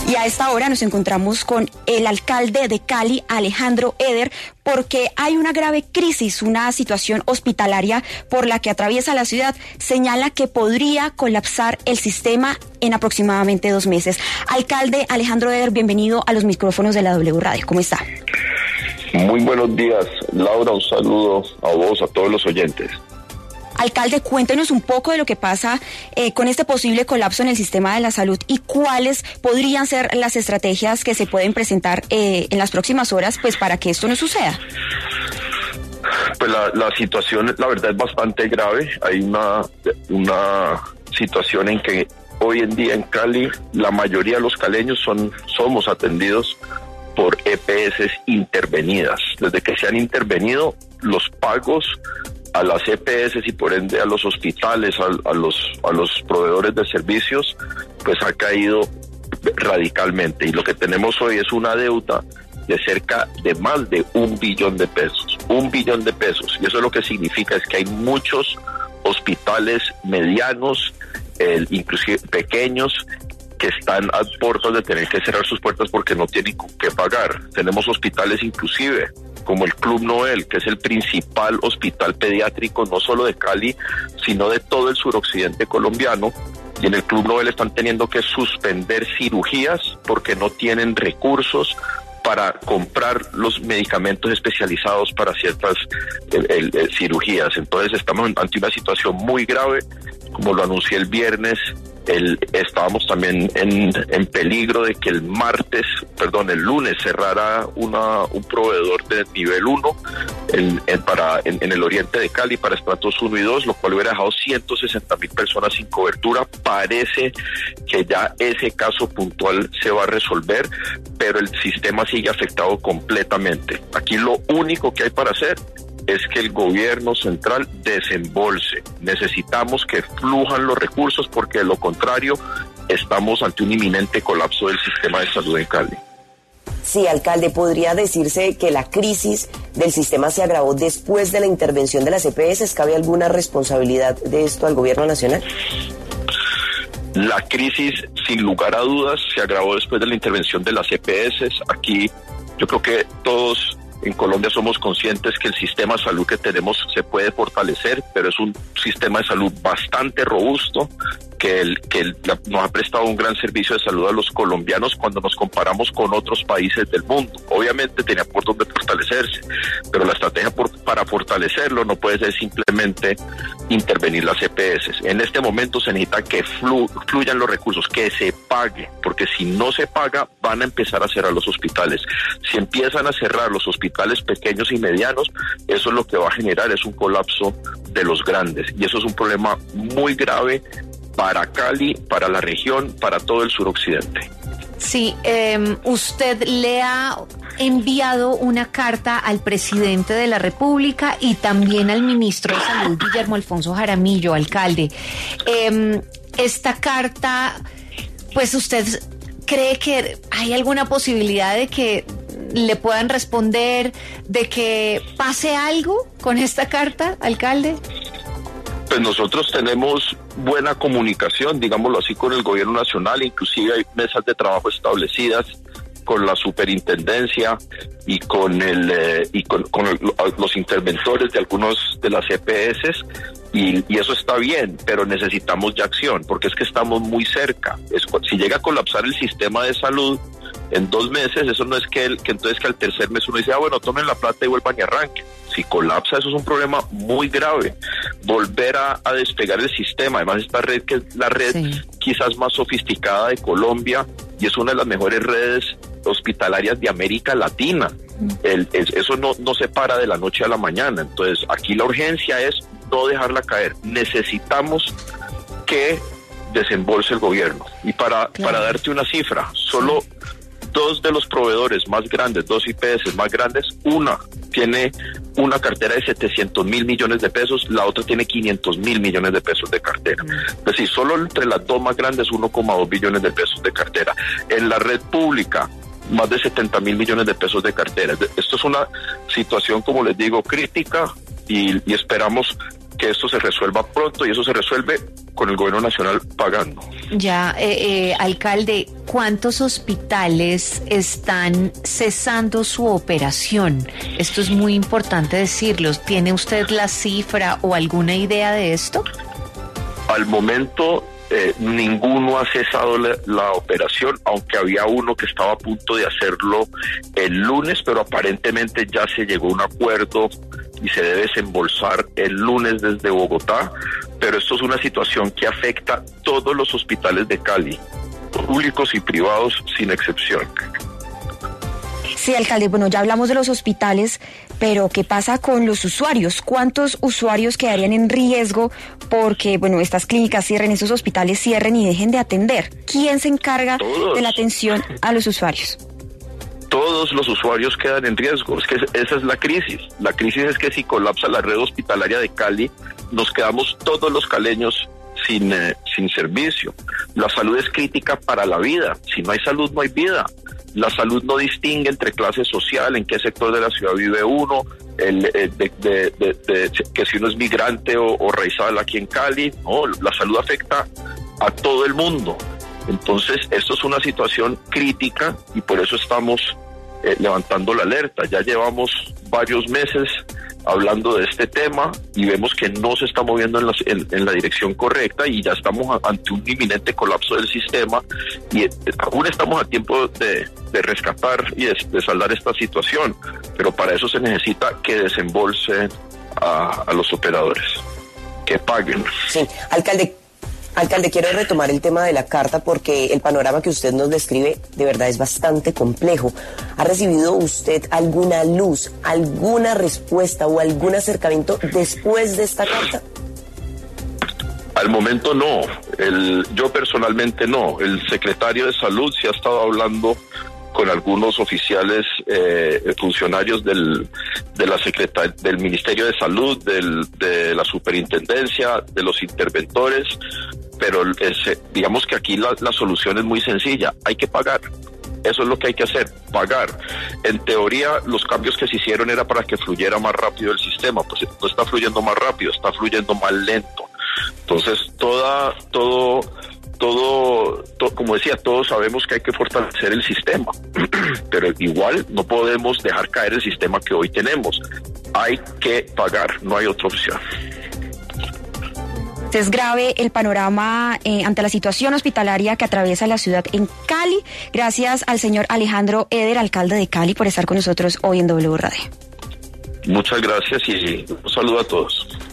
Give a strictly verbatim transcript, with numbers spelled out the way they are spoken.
Y a esta hora nos encontramos con el alcalde de Cali, Alejandro Eder, porque hay una grave crisis, una situación hospitalaria por la que atraviesa la ciudad. Señala que podría colapsar el sistema en aproximadamente dos meses. Alcalde Alejandro Eder, bienvenido a los micrófonos de la W Radio. ¿Cómo está? Muy buenos días, Laura. Un saludo a vos, a todos los oyentes. Alcalde, cuéntenos un poco de lo que pasa eh, con este posible colapso en el sistema de la salud y cuáles podrían ser las estrategias que se pueden presentar eh, en las próximas horas, pues, para que esto no suceda. Pues la, la situación, la verdad, es bastante grave. Hay una, una situación en que hoy en día en Cali la mayoría de los caleños son somos atendidos por E P S intervenidas. Desde que se han intervenido, los pagos a las E P S y por ende a los hospitales, a, a los a los proveedores de servicios, pues ha caído radicalmente. Y lo que tenemos hoy es una deuda de cerca de más de un billón de pesos. Un billón de pesos. Y eso lo que significa es que hay muchos hospitales medianos, eh, inclusive pequeños, que están a puertas de tener que cerrar sus puertas porque no tienen que pagar. Tenemos hospitales inclusive como el Club Noel, que es el principal hospital pediátrico no solo de Cali, sino de todo el suroccidente colombiano, y en el Club Noel están teniendo que suspender cirugías porque no tienen recursos para comprar los medicamentos especializados para ciertas el, el, el, cirugías. Entonces estamos ante una situación muy grave. Como lo anuncié el viernes, el, estábamos también en, en peligro de que el martes, perdón, el lunes cerrara una, un proveedor de nivel uno en, en, para, en, en el oriente de Cali para estratos uno y dos, lo cual hubiera dejado ciento sesenta mil personas sin cobertura. Parece que ya ese caso puntual se va a resolver, pero el sistema sigue afectado completamente. Aquí lo único que hay para hacer es que el gobierno central desembolse. Necesitamos que flujan los recursos porque de lo contrario estamos ante un inminente colapso del sistema de salud en Cali. Sí, alcalde, ¿podría decirse que la crisis del sistema se agravó después de la intervención de las E P S? ¿Cabe alguna responsabilidad de esto al gobierno nacional? La crisis, sin lugar a dudas, se agravó después de la intervención de las E P S. Aquí yo creo que todos en Colombia somos conscientes que el sistema de salud que tenemos se puede fortalecer, pero es un sistema de salud bastante robusto, que, el, que el, nos ha prestado un gran servicio de salud a los colombianos cuando nos comparamos con otros países del mundo. Obviamente tenía por dónde fortalecerse, pero la estrategia por, para fortalecerlo no puede ser simplemente intervenir las E P S. En este momento se necesita que flu, fluyan los recursos, que se pague, porque si no se paga van a empezar a cerrar los hospitales. Si empiezan a cerrar los hospitales pequeños y medianos, eso es lo que va a generar es un colapso de los grandes, y eso es un problema muy grave para Cali, para la región, para todo el suroccidente. Sí, eh, usted le ha enviado una carta al presidente de la República y también al ministro de Salud, Guillermo Alfonso Jaramillo, alcalde. Eh, esta carta, pues, ¿usted cree que hay alguna posibilidad de que le puedan responder, de que pase algo con esta carta, alcalde? Pues nosotros tenemos buena comunicación, digámoslo así, con el gobierno nacional, inclusive hay mesas de trabajo establecidas con la superintendencia y con el eh, y con, con el, los interventores de algunos de las E P S, y, y eso está bien, pero necesitamos ya acción, porque es que estamos muy cerca. Es, si llega a colapsar el sistema de salud en dos meses, eso no es que, el, que entonces que al tercer mes uno dice, ah, bueno, tomen la plata y vuelvan y arranquen. Si colapsa, eso es un problema muy grave. Volver a, a despegar el sistema. Además, esta red, que es la red sí. quizás más sofisticada de Colombia, y es una de las mejores redes hospitalarias de América Latina. El, el, eso no, no se para de la noche a la mañana. Entonces, aquí la urgencia es no dejarla caer. Necesitamos que desembolse el gobierno. Y para, claro. para darte una cifra, solo sí. dos de los proveedores más grandes, dos I P S más grandes, una tiene una cartera de setecientos mil millones de pesos, la otra tiene quinientos mil millones de pesos de cartera. Es decir, solo entre las dos más grandes, uno coma dos billones de pesos de cartera. En la red pública, más de setenta mil millones de pesos de cartera. Esto es una situación, como les digo, crítica, y, y esperamos que esto se resuelva pronto y eso se resuelve con el gobierno nacional pagando. Ya, eh, eh, alcalde, ¿cuántos hospitales están cesando su operación? Esto es muy importante decirlo. ¿Tiene usted la cifra o alguna idea de esto? Al momento, eh, ninguno ha cesado la, la operación, aunque había uno que estaba a punto de hacerlo el lunes, pero aparentemente ya se llegó a un acuerdo y se debe desembolsar el lunes desde Bogotá, pero esto es una situación que afecta a todos los hospitales de Cali, públicos y privados sin excepción. Sí, alcalde, bueno, ya hablamos de los hospitales, pero ¿qué pasa con los usuarios? ¿Cuántos usuarios quedarían en riesgo porque, bueno, estas clínicas cierren, estos hospitales cierren y dejen de atender? ¿Quién se encarga Todos. de la atención a los usuarios? Todos los usuarios quedan en riesgo. Es que esa es la crisis. La crisis es que si colapsa la red hospitalaria de Cali, nos quedamos todos los caleños sin, eh, sin servicio. La salud es crítica para la vida. Si no hay salud, no hay vida. La salud no distingue entre clase social, en qué sector de la ciudad vive uno, el, eh, de, de, de, de, que si uno es migrante o, o raizal aquí en Cali. No, la salud afecta a todo el mundo. Entonces, esto es una situación crítica y por eso estamos eh, levantando la alerta. Ya llevamos varios meses hablando de este tema y vemos que no se está moviendo en la, en, en la dirección correcta y ya estamos a, ante un inminente colapso del sistema y eh, aún estamos a tiempo de, de rescatar y de, de saldar esta situación, pero para eso se necesita que desembolsen a, a los operadores, que paguen. Sí, alcalde. Alcalde, quiero retomar el tema de la carta porque el panorama que usted nos describe de verdad es bastante complejo. ¿Ha recibido usted alguna luz, alguna respuesta o algún acercamiento después de esta carta? Al momento no. El, yo personalmente no. El secretario de Salud sí ha estado hablando con algunos oficiales eh, funcionarios del de la secretaria del Ministerio de Salud, del, de la Superintendencia, de los interventores, pero es, digamos que aquí la, la solución es muy sencilla, hay que pagar. Eso es lo que hay que hacer, pagar. En teoría, los cambios que se hicieron era para que fluyera más rápido el sistema, pues no está fluyendo más rápido, está fluyendo más lento. Entonces, toda, todo... Todo, todo, como decía, todos sabemos que hay que fortalecer el sistema, pero igual no podemos dejar caer el sistema que hoy tenemos. Hay que pagar, no hay otra opción. Es grave el panorama eh, ante la situación hospitalaria que atraviesa la ciudad en Cali. Gracias al señor Alejandro Eder, alcalde de Cali, por estar con nosotros hoy en W Radio. Muchas gracias y un saludo a todos.